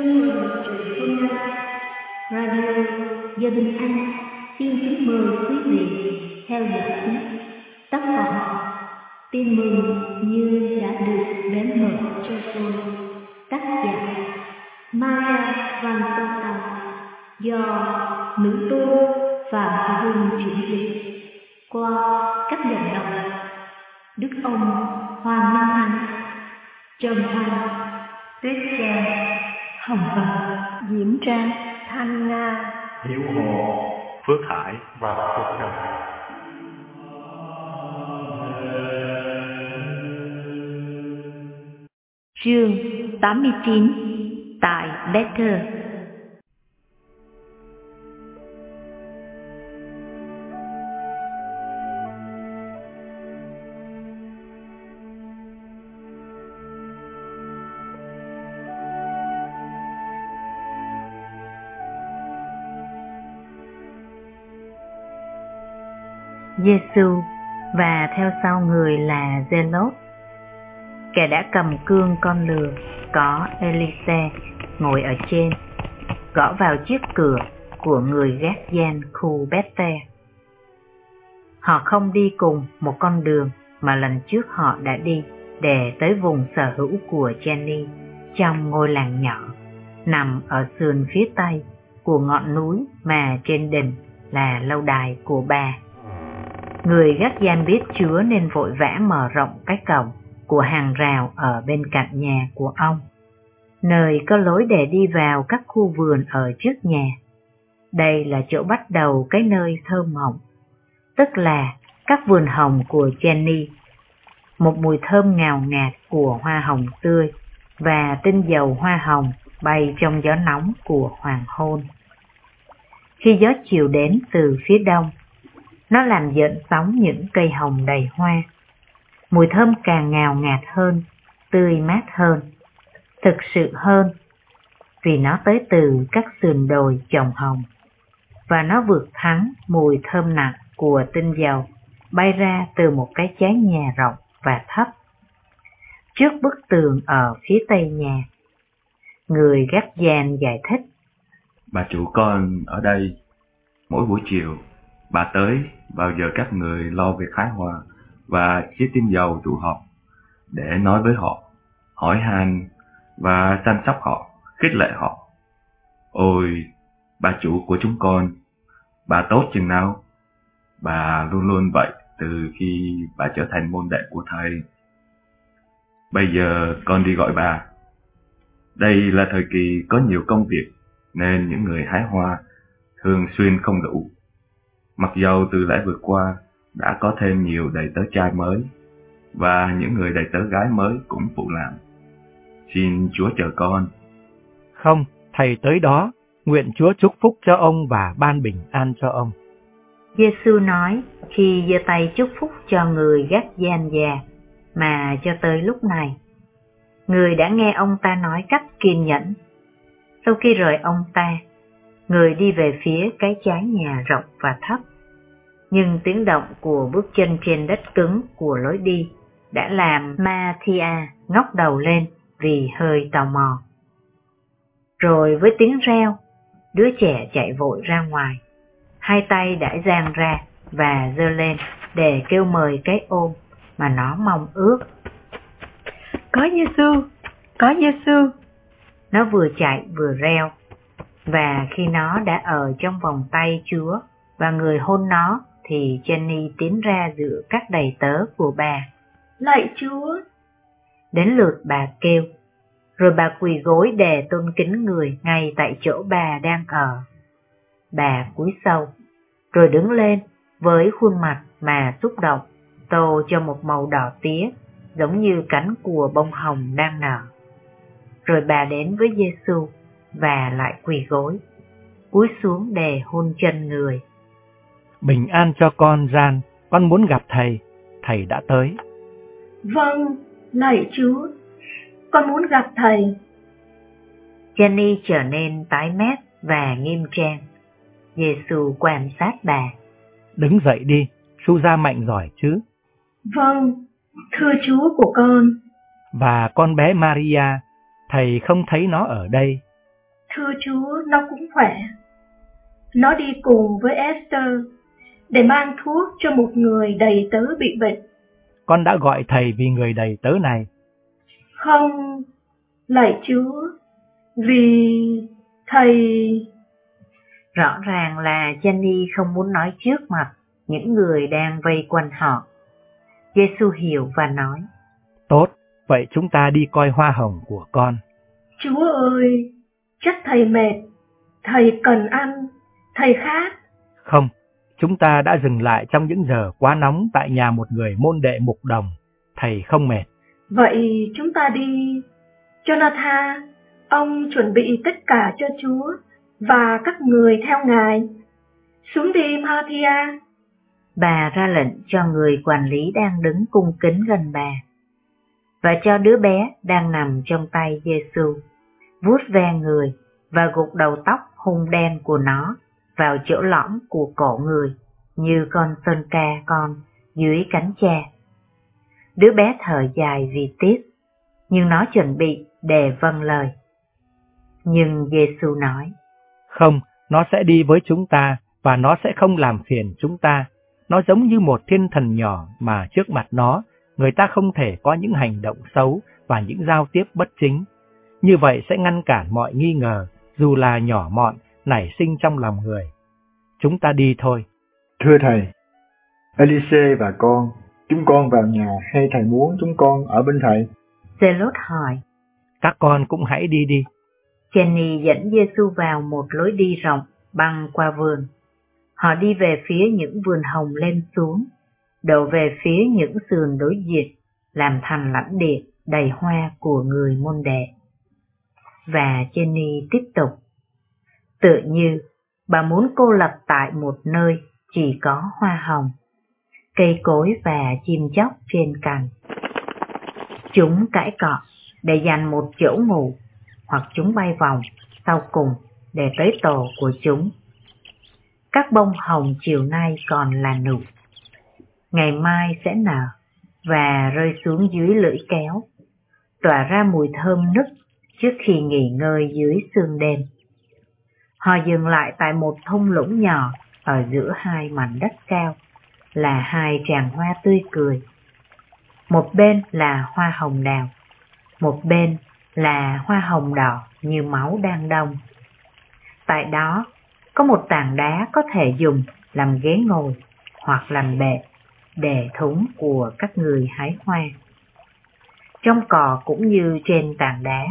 mừng chuyện hôm nay, Radio Gia Bình An xin kính mời quý vị theo dõi tiếp tác phẩm Tin mừng như đã được bén mở cho tôi, tác giả Maria Van Tông, do nữ tu Phạm Hùng chuyển dịch qua các giọng đọc Đức ông Hoàng Minh Thắng, Trần Hoàng, Tuyết Trang, Hồng Vân, Diễm Trang, Thanh Nga, Hiếu Hồ, Phước Hải và Phước Trần. Chương 89 tại Bethel. Giê-xu và theo sau người là Giê-lốt. Kẻ đã cầm cương con lừa có Elise ngồi ở trên, gõ vào chiếc cửa của người gác gian khu Bethel. Họ không đi cùng một con đường mà lần trước họ đã đi để tới vùng sở hữu của Jenny trong ngôi làng nhỏ nằm ở sườn phía tây của ngọn núi mà trên đỉnh là lâu đài của bà. Người gác gian biết Chúa nên vội vã mở rộng cái cổng của hàng rào ở bên cạnh nhà của ông, nơi có lối để đi vào các khu vườn ở trước nhà. Đây là chỗ bắt đầu cái nơi thơm mộng, tức là các vườn hồng của Jenny. Một mùi thơm ngào ngạt của hoa hồng tươi và tinh dầu hoa hồng bay trong gió nóng của hoàng hôn. Khi gió chiều đến từ phía đông, nó làm dợn sóng những cây hồng đầy hoa. Mùi thơm càng ngào ngạt hơn, tươi mát hơn, thực sự hơn, vì nó tới từ các sườn đồi trồng hồng, và nó vượt thắng mùi thơm nặng của tinh dầu bay ra từ một cái trái nhà rộng và thấp. Trước bức tường ở phía tây nhà, người gác gian giải thích: Bà chủ con ở đây, mỗi buổi chiều bà tới vào giờ các người lo việc hái hoa và chiết tinh dầu tụ họp, để nói với họ, hỏi han và chăm sóc họ, khích lệ họ. Ôi, bà chủ của chúng con, bà tốt chừng nào? Bà luôn luôn vậy từ khi bà trở thành môn đệ của thầy. Bây giờ con đi gọi bà. Đây là thời kỳ có nhiều công việc, nên những người hái hoa thường xuyên không đủ. Mặc dầu từ lễ vừa qua đã có thêm nhiều đầy tớ trai mới, và những người đầy tớ gái mới cũng phụ làm. Xin Chúa chờ con. Không, thầy tới đó, nguyện Chúa chúc phúc cho ông và ban bình an cho ông. Giê-xu nói khi giơ tay chúc phúc cho người gác gian già, mà cho tới lúc này, người đã nghe ông ta nói cách kiên nhẫn. Sau khi rời ông ta, người đi về phía cái trái nhà rộng và thấp. Nhưng tiếng động của bước chân trên đất cứng của lối đi đã làm Mathia ngóc đầu lên vì hơi tò mò. Rồi với tiếng reo, đứa trẻ chạy vội ra ngoài, hai tay đã dang ra và giơ lên để kêu mời cái ôm mà nó mong ước. Có Giê-xu, có Giê-xu. Nó vừa chạy vừa reo, và khi nó đã ở trong vòng tay Chúa và người hôn nó, thì Jenny tiến ra giữa các đầy tớ của bà. Lạy Chúa! Đến lượt bà kêu, rồi bà quỳ gối để tôn kính người ngay tại chỗ bà đang ở. Bà cúi sâu, rồi đứng lên với khuôn mặt mà xúc động, tô cho một màu đỏ tía, giống như cánh của bông hồng đang nở. Rồi bà đến với Giê-xu và lại quỳ gối, cúi xuống để hôn chân người. Bình an cho con, Gian, con muốn gặp thầy, thầy đã tới. Vâng, lạy Chúa, con muốn gặp thầy. Jenny trở nên tái mét và nghiêm trang. Giê-xu quan sát bà. Đứng dậy đi, su ra mạnh giỏi chứ. Vâng, thưa Chúa của con. Và con bé Maria, thầy không thấy nó ở đây, Thưa Chúa, nó cũng khỏe. Nó đi cùng với Esther để mang thuốc cho một người đầy tớ bị bệnh. Con đã gọi thầy vì người đầy tớ này. Không, lạy Chúa, vì thầy... Rõ ràng là Jenny không muốn nói trước mặt những người đang vây quanh họ. Giê-xu hiểu và nói: Tốt, vậy chúng ta đi coi hoa hồng của con. Chúa ơi, chắc thầy mệt, thầy cần ăn, thầy khát. Không, chúng ta đã dừng lại trong những giờ quá nóng tại nhà một người môn đệ mục đồng. Thầy không mệt. Vậy chúng ta đi. Jonathan, ông chuẩn bị tất cả cho Chúa và các người theo Ngài. Xuống đi, Marthia. Bà ra lệnh cho người quản lý đang đứng cung kính gần bà, và cho đứa bé đang nằm trong tay Giê-xu, vuốt ve người và gục đầu tóc hung đen của nó vào chỗ lõm của cổ người, như con sơn ca con dưới cánh cha. Đứa bé thở dài vì tiếc, nhưng nó chuẩn bị để vâng lời. Nhưng Giê-xu nói: Không, nó sẽ đi với chúng ta và nó sẽ không làm phiền chúng ta. Nó giống như một thiên thần nhỏ mà trước mặt nó, người ta không thể có những hành động xấu và những giao tiếp bất chính. Như vậy sẽ ngăn cản mọi nghi ngờ, dù là nhỏ mọn, nảy sinh trong lòng người. Chúng ta đi thôi. Thưa thầy, Elise và chúng con vào nhà hay thầy muốn chúng con ở bên thầy? Giê-lốt hỏi. Các con cũng hãy đi đi. Jenny dẫn Giê-xu vào một lối đi rộng băng qua vườn. Họ đi về phía những vườn hồng lên xuống, đổ về phía những sườn đối diện, làm thành lãnh địa đầy hoa của người môn đệ. Và Jenny tiếp tục: Tựa như bà muốn cô lập tại một nơi chỉ có hoa hồng, cây cối và chim chóc trên cành. Chúng cãi cọ để dành một chỗ ngủ, hoặc chúng bay vòng sau cùng để tới tổ của chúng. Các bông hồng chiều nay còn là nụ, ngày mai sẽ nở và rơi xuống dưới lưỡi kéo, tỏa ra mùi thơm nức trước khi nghỉ ngơi dưới sương đêm. Họ dừng lại tại một thung lũng nhỏ ở giữa hai mảnh đất cao, là hai tràng hoa tươi cười. Một bên là hoa hồng đào, một bên là hoa hồng đỏ như máu đang đông. Tại đó có một tảng đá có thể dùng làm ghế ngồi hoặc làm bệ để thúng của các người hái hoa. Trong cỏ cũng như trên tảng đá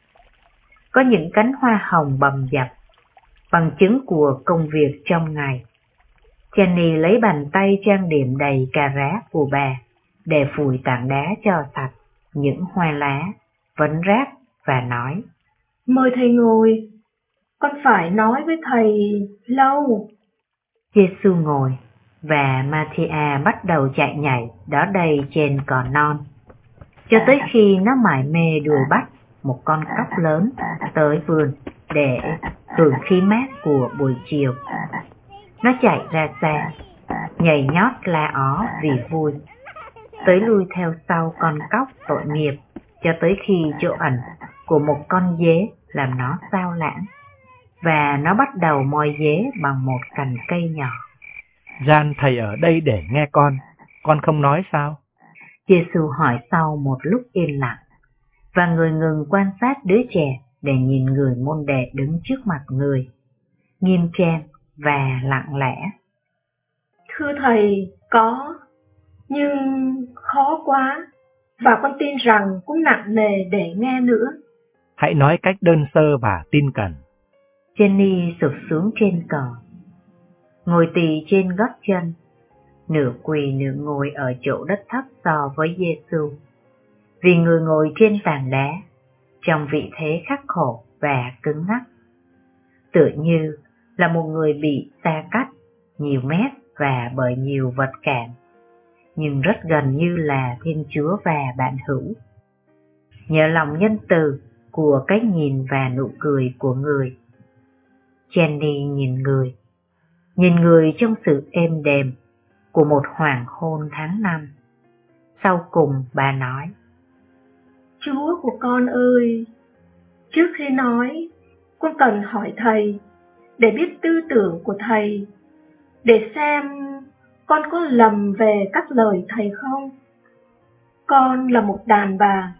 có những cánh hoa hồng bầm dập, bằng chứng của công việc trong ngày. Jenny lấy bàn tay trang điểm đầy cà rá của bà để phủi tảng đá cho sạch những hoa lá vấn rác và nói: Mời thầy ngồi, con phải nói với thầy lâu. Giê-xu ngồi, và Marthia bắt đầu chạy nhảy đó đây trên cỏ non, cho tới khi nó mải mê đuổi bắt một con cóc lớn tới vườn để hưởng khí mát của buổi chiều. Nó chạy ra xa, nhảy nhót la ó vì vui, tới lui theo sau con cóc tội nghiệp, cho tới khi chỗ ẩn của một con dế làm nó sao lãng, và nó bắt đầu moi dế bằng một cành cây nhỏ. Gian, thầy ở đây để nghe con không nói sao? Giê-xu hỏi sau một lúc yên lặng, và người ngừng quan sát đứa trẻ để nhìn người môn đệ đứng trước mặt người, nghiêm trang và lặng lẽ. Thưa thầy, có, nhưng khó quá, và con tin rằng cũng nặng nề để nghe nữa. Hãy nói cách đơn sơ và tin cẩn. Jenny sụp xuống trên cỏ, ngồi tì trên gót chân, nửa quỳ nửa ngồi ở chỗ đất thấp so với Giê-xu, vì người ngồi trên tảng đá trong vị thế khắc khổ và cứng ngắc, tựa như là một người bị xa cách nhiều mét và bởi nhiều vật cản, nhưng rất gần như là Thiên Chúa và bạn hữu. Nhờ lòng nhân từ của cách nhìn và nụ cười của người, Jenny nhìn người trong sự êm đềm của một hoàng hôn tháng 5. Sau cùng bà nói: Chúa của con ơi, trước khi nói, con cần hỏi thầy để biết tư tưởng của thầy, để xem con có lầm về các lời thầy không. Con là một đàn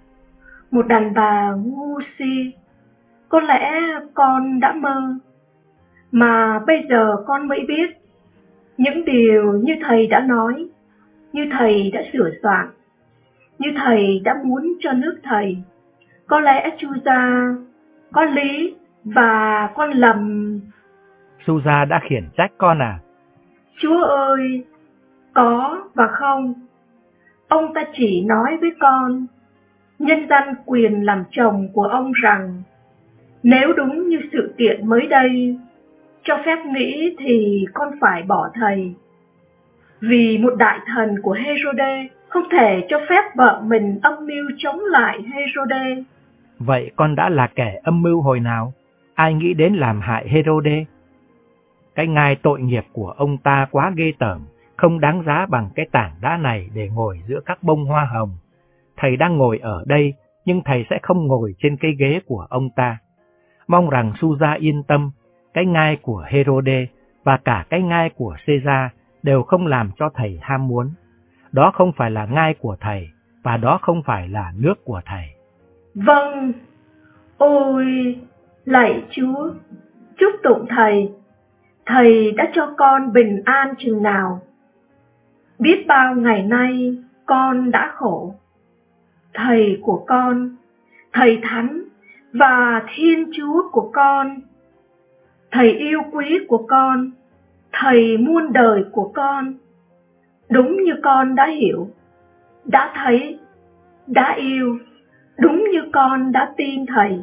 bà ngu si. Có lẽ con đã mơ, mà bây giờ con mới biết những điều như thầy đã nói, như thầy đã sửa soạn, như thầy đã muốn cho nước thầy. Có lẽ Chuza có lý và con lầm. Suza đã khiển trách con à? Chúa ơi, có và không. Ông ta chỉ nói với con, nhân danh quyền làm chồng của ông, rằng nếu đúng như sự kiện mới đây cho phép nghĩ thì con phải bỏ thầy. Vì một đại thần của Herode không thể cho phép vợ mình âm mưu chống lại Herode. Vậy con đã là kẻ âm mưu hồi nào? Ai nghĩ đến làm hại Herode? Cái ngai tội nghiệp của ông ta quá ghê tởm, không đáng giá bằng cái tảng đá này để ngồi giữa các bông hoa hồng. Thầy đang ngồi ở đây, nhưng thầy sẽ không ngồi trên cây ghế của ông ta. Mong rằng Suza yên tâm, cái ngai của Herode và cả cái ngai của Caesar đều không làm cho thầy ham muốn. Đó không phải là ngai của thầy, và đó không phải là nước của thầy. Vâng, ôi, lạy Chúa, chúc tụng thầy. Thầy đã cho con bình an chừng nào. Biết bao ngày nay con đã khổ. Thầy của con, thầy thánh và Thiên Chúa của con, thầy yêu quý của con, thầy muôn đời của con, đúng như con đã hiểu, đã thấy, đã yêu, đúng như con đã tin thầy.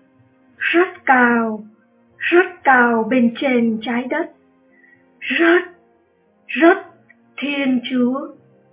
Rất cao bên trên trái đất, rất Thiên Chúa,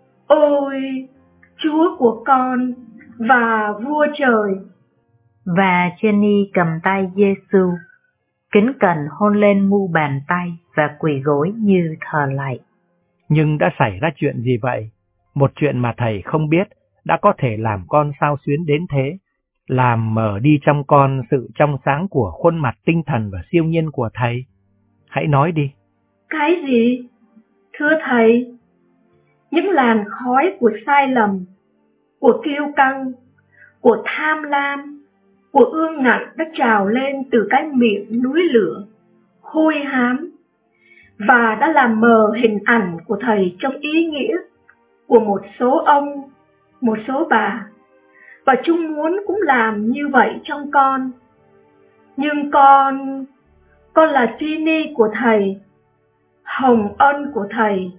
ôi Chúa của con và vua trời. Và Jenny cầm tay Giêsu, kính cẩn hôn lên mu bàn tay và quỳ gối như thờ lạy. Nhưng đã xảy ra chuyện gì vậy? Một chuyện mà thầy không biết đã có thể làm con xao xuyến đến thế, làm mở đi trong con sự trong sáng của khuôn mặt tinh thần và siêu nhiên của thầy. Hãy nói đi. Cái gì? Thưa thầy, những làn khói của sai lầm, của kiêu căng, của tham lam, của ương ngạnh đã trào lên từ cái miệng núi lửa, hôi hám, và đã làm mờ hình ảnh của thầy trong ý nghĩa của một số ông, một số bà, và chúng muốn cũng làm như vậy trong con. Nhưng con là Tini của thầy, hồng ân của thầy.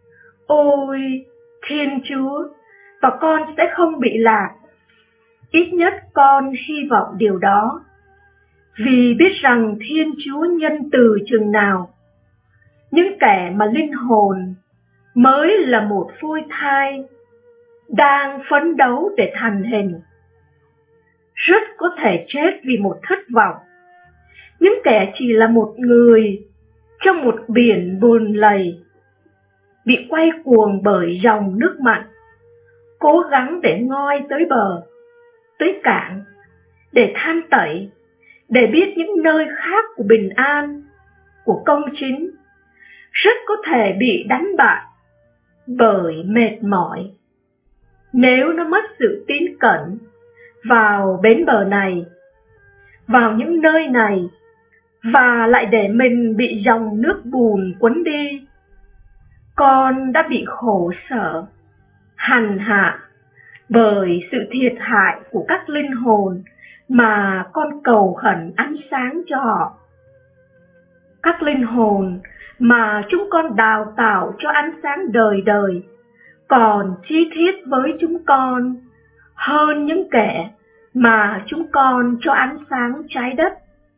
Ôi Thiên Chúa, và con sẽ không bị lạc. Ít nhất con hy vọng điều đó, vì biết rằng Thiên Chúa nhân từ chừng nào. Những kẻ mà linh hồn mới là một phôi thai đang phấn đấu để thành hình, rất có thể chết vì một thất vọng. Những kẻ chỉ là một người trong một biển bùn lầy, bị quay cuồng bởi dòng nước mặn, cố gắng để ngoi tới bờ, tới cảng, để than tẩy, để biết những nơi khác của bình an, của công chính, rất có thể bị đánh bại bởi mệt mỏi. Nếu nó mất sự tín cẩn vào bến bờ này, vào những nơi này, và lại để mình bị dòng nước bùn cuốn đi, con đã bị khổ sở, hành hạ bởi sự thiệt hại của các linh hồn mà con cầu khẩn ánh sáng cho họ. Các linh hồn mà chúng con đào tạo cho ánh sáng đời đời, còn chi thiết với chúng con hơn những kẻ mà chúng con cho ánh sáng trái đất.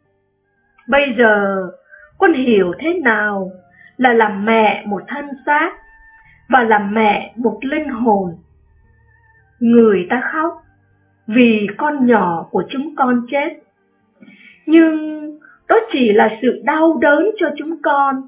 Bây giờ con hiểu thế nào là làm mẹ một thân xác và làm mẹ một linh hồn. Người ta khóc vì con nhỏ của chúng con chết, nhưng đó chỉ là sự đau đớn cho chúng con.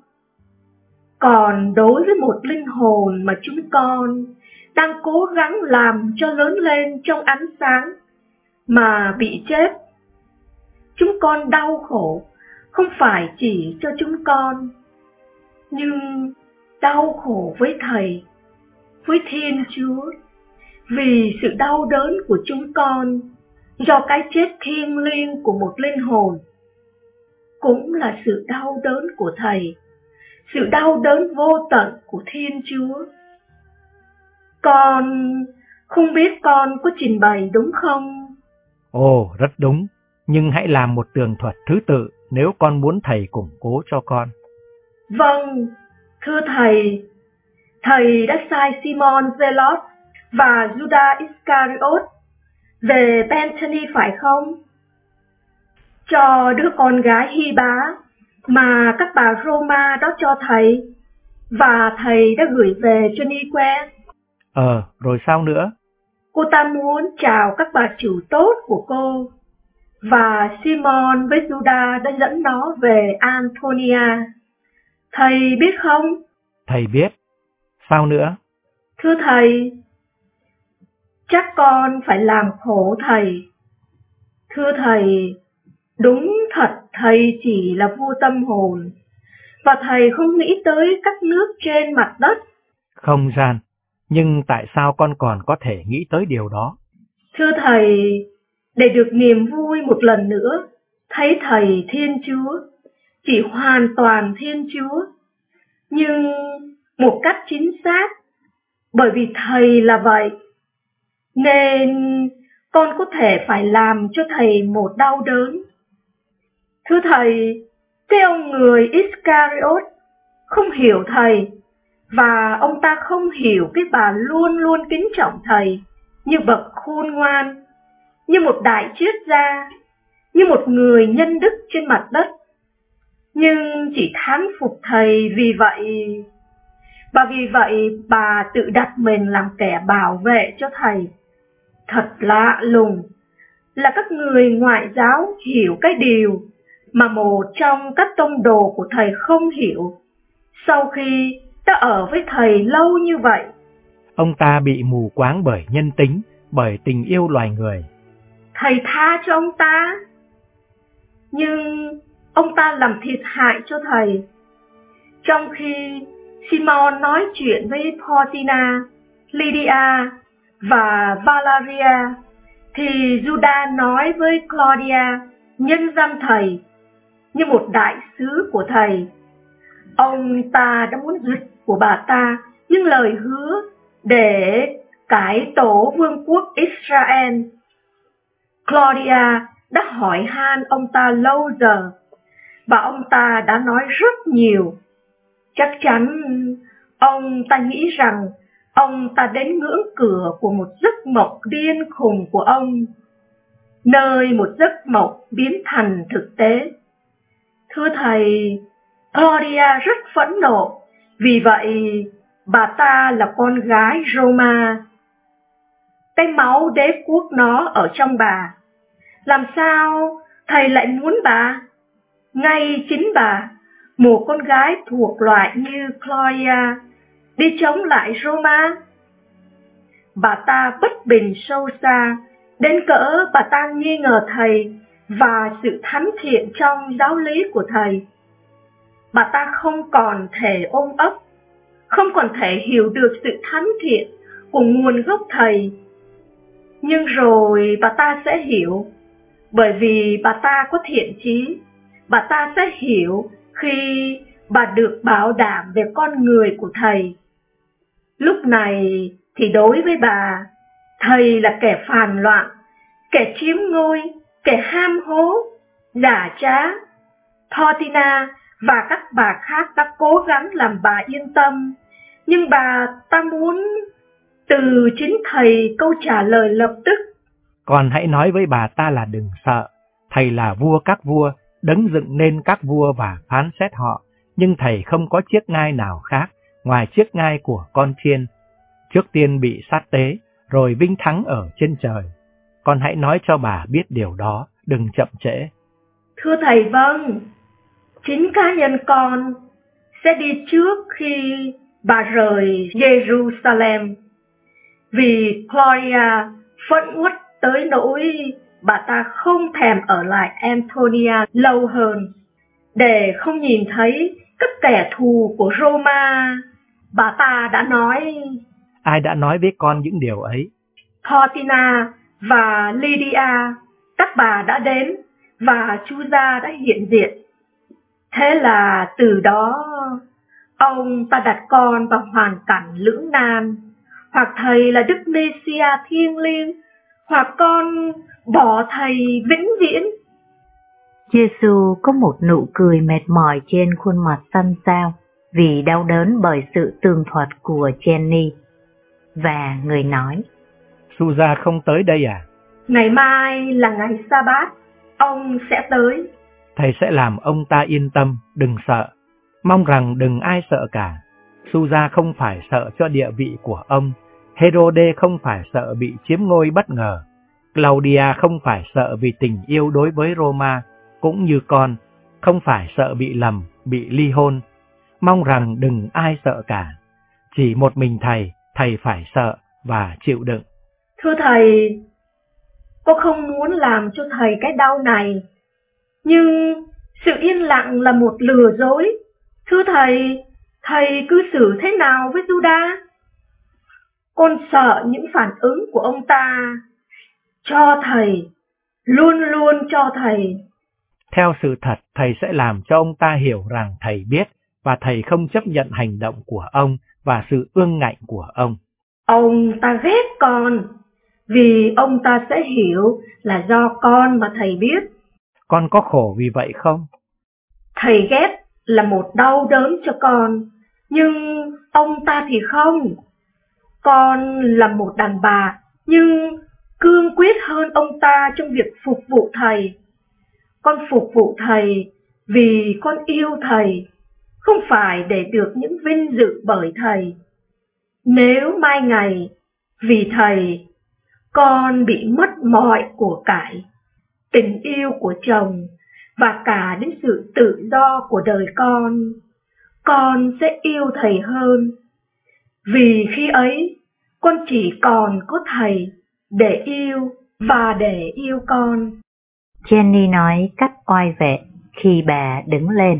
Còn đối với một linh hồn mà chúng con đang cố gắng làm cho lớn lên trong ánh sáng mà bị chết, chúng con đau khổ không phải chỉ cho chúng con, nhưng đau khổ với Thầy, với Thiên Chúa, vì sự đau đớn của chúng con do cái chết thiêng liêng của một linh hồn, cũng là sự đau đớn của Thầy, sự đau đớn vô tận của Thiên Chúa. Con không biết con có trình bày đúng không? Ồ, rất đúng, nhưng hãy làm một tường thuật thứ tự nếu con muốn Thầy củng cố cho con. Vâng, thưa Thầy, Thầy đã sai Simon Zealot và Judas Iscariot về Bethany phải không? Cho đứa con gái Hy Bá mà các bà Roma đó cho Thầy, và Thầy đã gửi về cho Nique. Rồi sao nữa? Cô ta muốn chào các bà chủ tốt của cô, và Simon với Judas đã dẫn nó về Antonia. Thầy biết không? Thầy biết. Sao nữa? Thưa Thầy, chắc con phải làm khổ Thầy. Thưa Thầy, đúng thật Thầy chỉ là vua tâm hồn, và Thầy không nghĩ tới các nước trên mặt đất. Không gian, nhưng tại sao con còn có thể nghĩ tới điều đó? Thưa Thầy, để được niềm vui một lần nữa, thấy Thầy Thiên Chúa, chỉ hoàn toàn Thiên Chúa, nhưng một cách chính xác, bởi vì Thầy là vậy, nên con có thể phải làm cho Thầy một đau đớn. Thưa Thầy, cái ông người Iscariot không hiểu Thầy, và ông ta không hiểu cái bà luôn luôn kính trọng Thầy như bậc khôn ngoan, như một đại triết gia, như một người nhân đức trên mặt đất, nhưng chỉ thán phục Thầy vì vậy. Và vì vậy bà tự đặt mình làm kẻ bảo vệ cho Thầy. Thật lạ lùng là các người ngoại giáo hiểu cái điều mà một trong các tông đồ của Thầy không hiểu, sau khi đã ở với Thầy lâu như vậy. Ông ta bị mù quáng bởi nhân tính, bởi tình yêu loài người. Thầy tha cho ông ta, nhưng ông ta làm thiệt hại cho Thầy. Trong khi Simon nói chuyện với Portina, Lydia và Valeria, thì Judas nói với Claudia nhân danh Thầy như một đại sứ của Thầy. Ông ta đã muốn giật của bà ta những lời hứa để cải tổ vương quốc Israel. Claudia đã hỏi han ông ta lâu giờ, và ông ta đã nói rất nhiều. Chắc chắn ông ta nghĩ rằng ông ta đến ngưỡng cửa của một giấc mộng điên khùng của ông, nơi một giấc mộng biến thành thực tế. Thưa Thầy, Claudia rất phẫn nộ, vì vậy bà ta là con gái Roma. Cái máu đế quốc nó ở trong bà. Làm sao Thầy lại muốn bà, ngay chính bà, một con gái thuộc loại như Claudia, đi chống lại Roma? Bà ta bất bình sâu xa, đến cỡ bà ta nghi ngờ Thầy và sự thánh thiện trong giáo lý của Thầy. Bà ta không còn thể ôm ấp, không còn thể hiểu được sự thánh thiện của nguồn gốc Thầy. Nhưng rồi bà ta sẽ hiểu, bởi vì bà ta có thiện chí. Bà ta sẽ hiểu khi bà được bảo đảm về con người của Thầy. Lúc này thì đối với bà, Thầy là kẻ phản loạn, kẻ chiếm ngôi, kẻ ham hố, giả trá. Portina và các bà khác đã cố gắng làm bà yên tâm, nhưng bà ta muốn từ chính Thầy câu trả lời lập tức. Con hãy nói với bà ta là đừng sợ. Thầy là vua các vua, đấng dựng nên các vua và phán xét họ, nhưng Thầy không có chiếc ngai nào khác ngoài chiếc ngai của con chiên. Trước tiên bị sát tế, rồi vinh thắng ở trên trời. Con hãy nói cho bà biết điều đó, đừng chậm trễ. Thưa Thầy, vâng. Chính cá nhân con sẽ đi trước khi bà rời Jerusalem, vì Claudia phẫn uất tới nỗi bà ta không thèm ở lại Antonia lâu hơn, để không nhìn thấy các kẻ thù của Roma. Bà ta đã nói... Ai đã nói với con những điều ấy? Portina và Lydia, các bà đã đến và Chuza đã hiện diện. Thế là từ đó, ông ta đặt con vào hoàn cảnh lưỡng nan, hoặc thầy là Đức Messia thiêng liêng, hoặc con bỏ thầy vĩnh viễn. Giêsu có một nụ cười mệt mỏi trên khuôn mặt xanh xao vì đau đớn bởi sự tường thuật của Jenny. Và người nói: Suza không tới đây à? Ngày mai là ngày Sa-bát, ông sẽ tới. Thầy sẽ làm ông ta yên tâm, đừng sợ. Mong rằng đừng ai sợ cả. Suza không phải sợ cho địa vị của ông. Herode không phải sợ bị chiếm ngôi bất ngờ. Claudia không phải sợ vì tình yêu đối với Roma, cũng như con, không phải sợ bị lầm, bị ly hôn. Mong rằng đừng ai sợ cả. Chỉ một mình thầy phải sợ và chịu đựng. Thưa thầy, cô không muốn làm cho thầy cái đau này, nhưng sự yên lặng là một lừa dối. Thưa thầy cư xử thế nào với Judas? Con sợ những phản ứng của ông ta. Cho thầy, luôn luôn cho thầy. Theo sự thật, thầy sẽ làm cho ông ta hiểu rằng thầy biết và thầy không chấp nhận hành động của ông và sự ương ngạnh của ông. Ông ta ghét con, vì ông ta sẽ hiểu là do con mà thầy biết. Con có khổ vì vậy không? Thầy ghét là một đau đớn cho con, nhưng ông ta thì không. Con là một đàn bà, nhưng cương quyết hơn ông ta trong việc phục vụ thầy. Con phục vụ thầy vì con yêu thầy, không phải để được những vinh dự bởi thầy. Nếu mai ngày vì thầy con bị mất mọi của cải, tình yêu của chồng và cả đến sự tự do của đời con sẽ yêu thầy hơn. Vì khi ấy con chỉ còn có thầy để yêu và để yêu con. Jenny nói cách oai vệ khi bà đứng lên.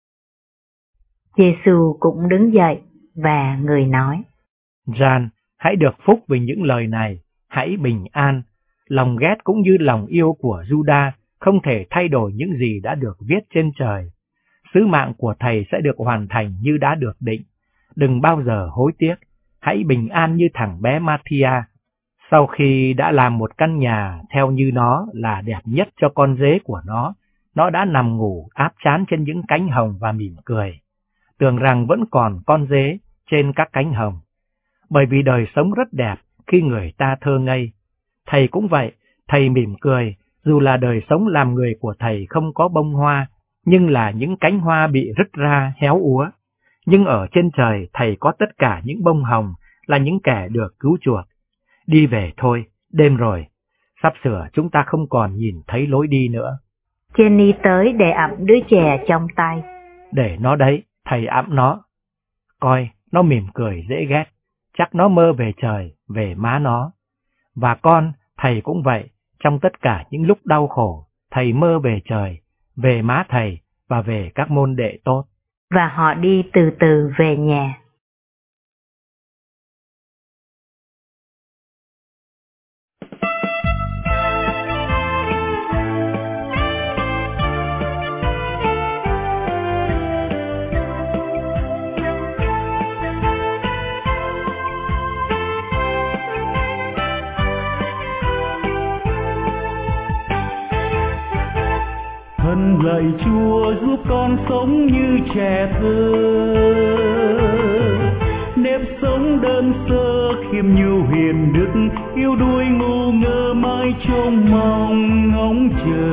Giêsu cũng đứng dậy và người nói: Jan, hãy được phúc vì những lời này, hãy bình an. Lòng ghét cũng như lòng yêu của Judas không thể thay đổi những gì đã được viết trên trời. Sứ mạng của thầy sẽ được hoàn thành như đã được định. Đừng bao giờ hối tiếc, hãy bình an như thằng bé Mathia. Sau khi đã làm một căn nhà theo như nó là đẹp nhất cho con dế của nó đã nằm ngủ áp trán trên những cánh hồng và mỉm cười, tưởng rằng vẫn còn con dế trên các cánh hồng. Bởi vì đời sống rất đẹp khi người ta thơ ngây. Thầy cũng vậy, thầy mỉm cười, dù là đời sống làm người của thầy không có bông hoa, nhưng là những cánh hoa bị rứt ra héo úa. Nhưng ở trên trời thầy có tất cả những bông hồng, là những kẻ được cứu chuộc. Đi về thôi, đêm rồi, sắp sửa chúng ta không còn nhìn thấy lối đi nữa. Jenny tới để ẵm đứa trẻ trong tay. Để nó đấy, thầy ẵm nó. Coi, nó mỉm cười dễ ghét, chắc nó mơ về trời, về má nó. Và con, thầy cũng vậy, trong tất cả những lúc đau khổ, thầy mơ về trời, về má thầy và về các môn đệ tốt. Và họ đi từ từ về nhà. Thân lạy Chúa giúp con sống như trẻ thơ, nếp sống đơn sơ khiêm nhu hiền đức, yêu đuối ngu ngơ mãi trông mong ngóng chờ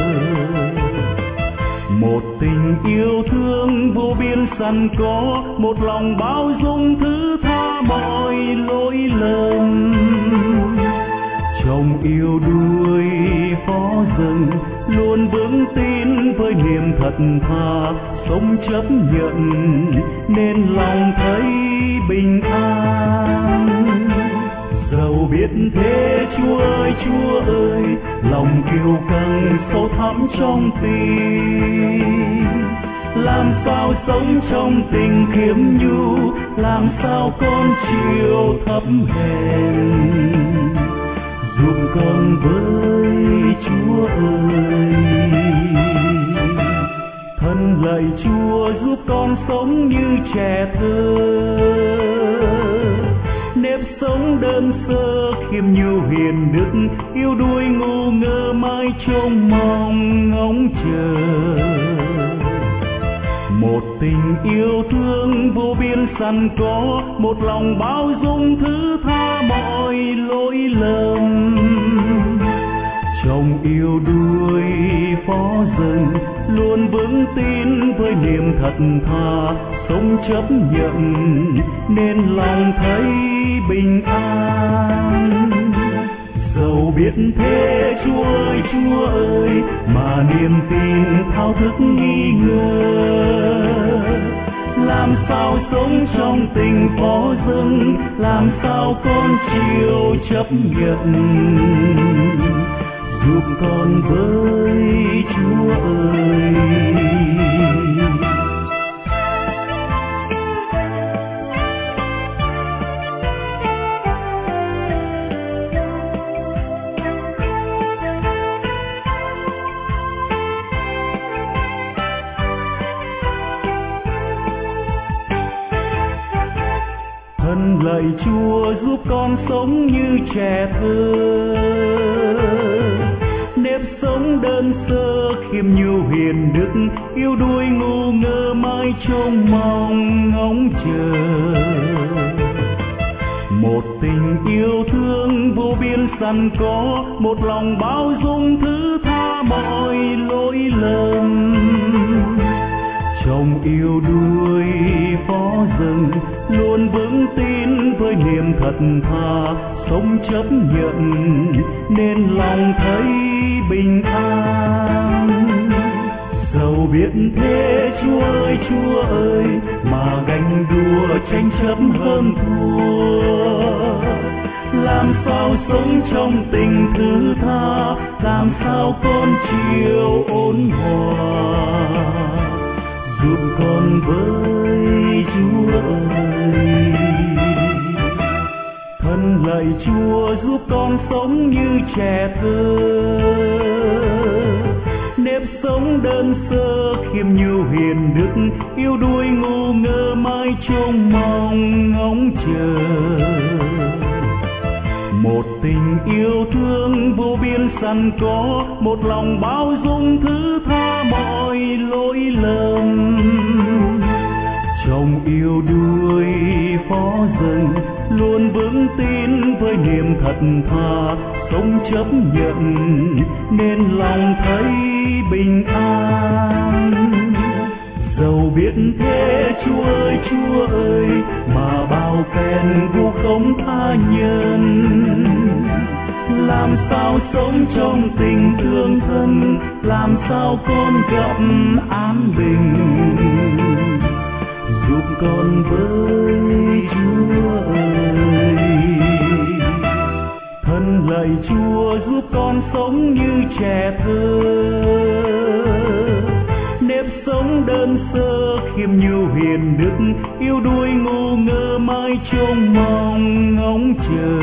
một tình yêu thương vô biên sẵn có, một lòng bao dung thứ tha mọi lỗi lầm. Chồng yêu đuối phó dâng luôn vững tin với niềm thật thà, sống chấp nhận nên lòng thấy bình an. Dẫu biết thế Chúa ơi, lòng kiêu căng sâu thẳm trong tim. Làm sao sống trong tình khiêm nhu, làm sao con chịu thấp hèn. Giúp con với Chúa ơi. Thân lạy Chúa giúp con sống như trẻ thơ, nếp sống đơn sơ khiêm nhu hiền đức, yêu đuối ngu ngơ mãi trông mong ngóng chờ. Một tình yêu thương vô biên sẵn có, một lòng bao dung thứ tha mọi lỗi lầm. Trong yêu đuối phó dần, luôn vững tin với niềm thật thà, sống chấp nhận nên lòng thấy bình an. Dẫu biết thế Chúa ơi, mà niềm tin thao thức nghi ngờ. Làm sao sống trong tình phó dâng, làm sao con chịu chấp nhận. Giúp con với Chúa ơi. Thân lạy Chúa giúp con sống như trẻ thơ, nếp sống đơn sơ khiêm nhu hiền đức, yêu đuối ngu ngơ mãi trông mong ngóng chờ. Một tình yêu thương vô biên sẵn có, một lòng bao dung thứ tha mọi lỗi lầm. Trong yêu đuối phó dâng, luôn vững tin với niềm thật thà, sống chấp nhận nên lòng thấy bình an. Dẫu biết thế Chúa ơi, mà ganh đua tranh chấp hơn thua. Làm sao sống trong tình thứ tha, làm sao con chịu ôn hòa. Giúp con với Chúa ơi. Thân lạy Chúa giúp con sống như trẻ thơ, nếp sống đơn sơ khiêm nhu hiền đức, yêu đuối ngu ngơ mãi trông mong ngóng chờ. Một tình yêu thương vô biên sẵn có, một lòng bao dung thứ tha mọi lỗi lầm. Trong yêu đuối phó dần, luôn vững tin với niềm thật thà, sống chấp nhận nên lòng thấy bình an. Dẫu biết thế Chúa ơi, mà bao phen vu khống tha nhân. Làm sao sống trong tình thương thân, làm sao con gặp an bình. Giúp con với Chúa ơi. Thân lạy Chúa giúp con sống như trẻ thơ, nếp sống đơn sơ khiêm nhu hiền đức, yêu đuối ngu ngơ mãi trông mong ngóng chờ.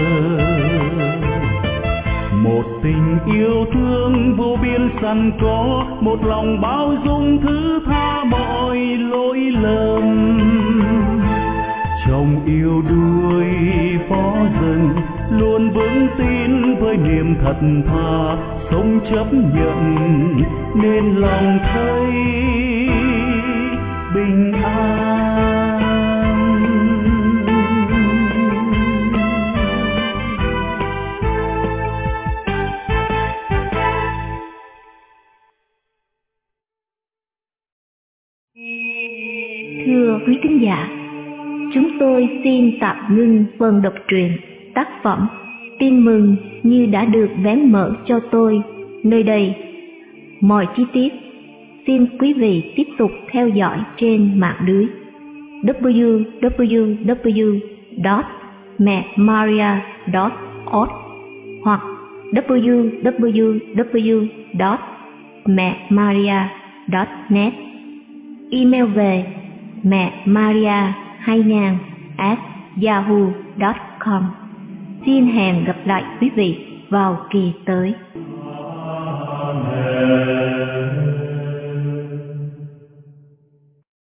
Một tình yêu thương vô biên sẵn có, một lòng bao dung thứ tha mọi lỗi lầm. Trong yêu đuối phó dần, luôn vững tin với niềm thật thà, sống chấp nhận nên lòng thấy bình an. Thưa quý thính giả, chúng tôi xin tạm ngưng phần đọc truyện tác phẩm Tin mừng như đã được vén mở cho tôi nơi đây. Mọi chi tiết xin quý vị tiếp tục theo dõi trên mạng lưới www.mẹmaria.org. org hoặc www.memaria.net. Email về memaria2000@yahoo.com. Xin hẹn gặp lại quý vị vào kỳ tới. Amen.